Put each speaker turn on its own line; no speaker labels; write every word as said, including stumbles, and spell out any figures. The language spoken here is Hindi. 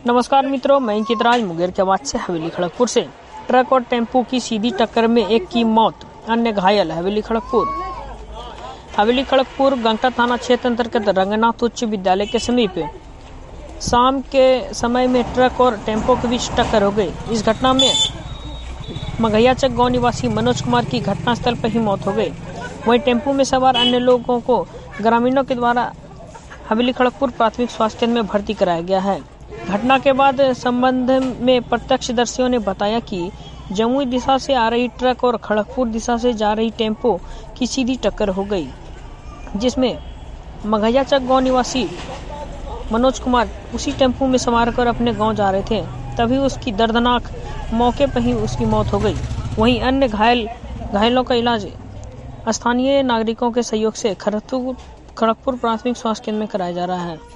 नमस्कार मित्रों, मैं अंकित राज मुंगेर के बाद से हवेली खड़गपुर से। ट्रक और टेम्पो की सीधी टक्कर में एक की मौत, अन्य घायल। हवेली खड़गपुर हवेली खड़गपुर गंगटा थाना क्षेत्र अंतर्गत रंगनाथ उच्च विद्यालय के समीप शाम के समय में ट्रक और टेम्पो के बीच टक्कर हो गई। इस घटना में मघैयाचक गांव निवासी मनोज कुमार की घटनास्थल पर ही मौत हो गई। वहीं टेम्पो में सवार अन्य लोगों को ग्रामीणों के द्वारा हवेली खड़गपुर प्राथमिक स्वास्थ्य केंद्र में भर्ती कराया गया है। घटना के बाद संबंध में प्रत्यक्षदर्शियों ने बताया कि जमुई दिशा से आ रही ट्रक और खड़गपुर दिशा से जा रही टेम्पो की सीधी टक्कर हो गई, जिसमें मघैयाचक गांव निवासी मनोज कुमार उसी टेम्पो में सवार कर अपने गांव जा रहे थे, तभी उसकी दर्दनाक मौके पर ही उसकी मौत हो गई। वहीं अन्य घायल घायलों का इलाज स्थानीय नागरिकों के सहयोग से खड़गपुर खड़गपुर प्राथमिक स्वास्थ्य केंद्र में कराया जा रहा है।